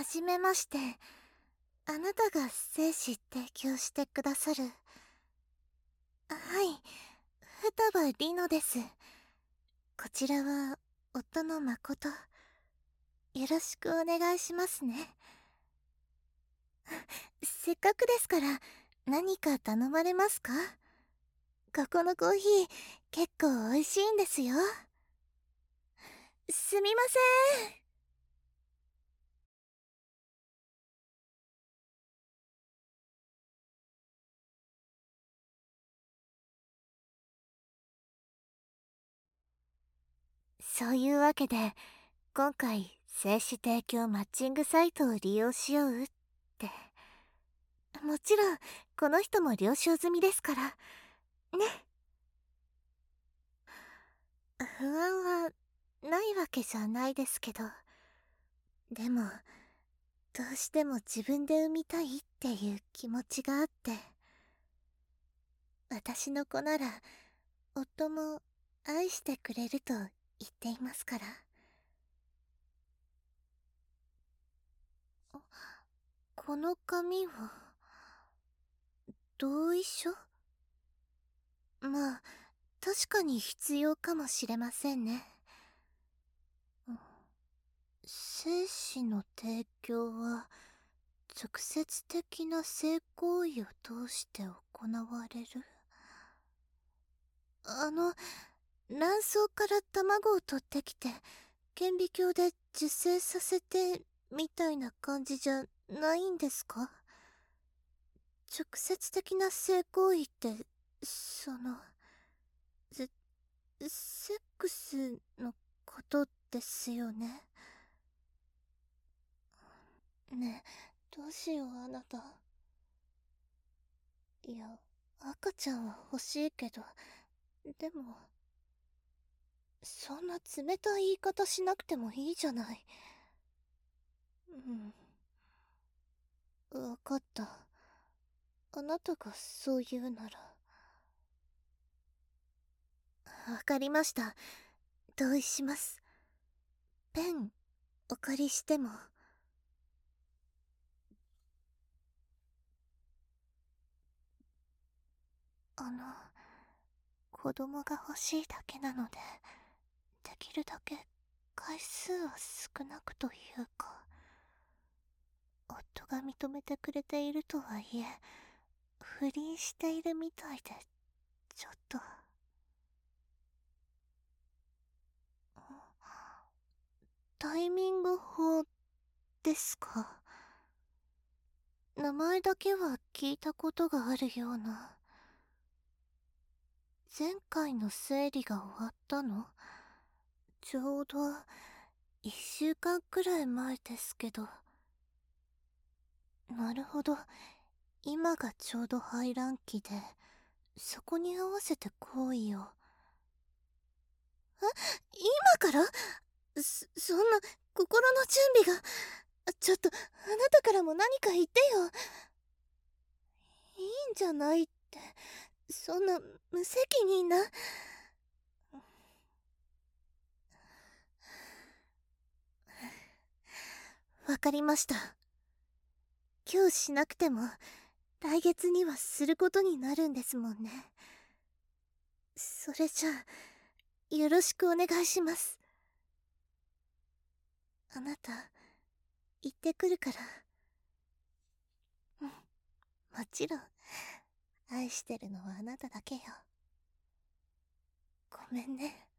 じめまして。あなたが精子提供してくださる。はい、双葉里乃です。こちらは夫の誠。よろしくお願いしますね。せっかくですから何か頼まれますか？ここのコーヒー結構美味しいんですよ。すみません。そういうわけで今回精子提供マッチングサイトを利用しようって。もちろんこの人も了承済みですからね。不安はないわけじゃないですけど、でもどうしても自分で産みたいっていう気持ちがあって。私の子なら夫も愛してくれると言っていますから。この紙は同意書？まあ確かに必要かもしれませんね。精子の提供は直接的な性行為を通して行われる。卵巣から卵を取ってきて顕微鏡で受精させてみたいな感じじゃないんですか？直接的な性行為ってセセックスのことですよね。ねえ、どうしようあなた。いや、赤ちゃんは欲しいけど、でもそんな冷たい言い方しなくてもいいじゃない。わかった。あなたがそう言うなら。わかりました。同意します。ペンお借りしても？子供が欲しいだけなので、できるだけ回数は少なくというか。夫が認めてくれているとはいえ、不倫しているみたいで、ちょっと。タイミング法ですか？名前だけは聞いたことがあるような。前回の生理が終わったのちょうど1週間くらい前ですけど。なるほど、今がちょうど排卵期で、そこに合わせて行為を。今から？そんな心の準備が。ちょっとあなたからも何か言ってよ。いいんじゃないって、そんな無責任な。わかりました。今日しなくても来月にはすることになるんですもんね。それじゃあよろしくお願いします。あなた行ってくるから。もちろん愛してるのはあなただけよ。ごめんね。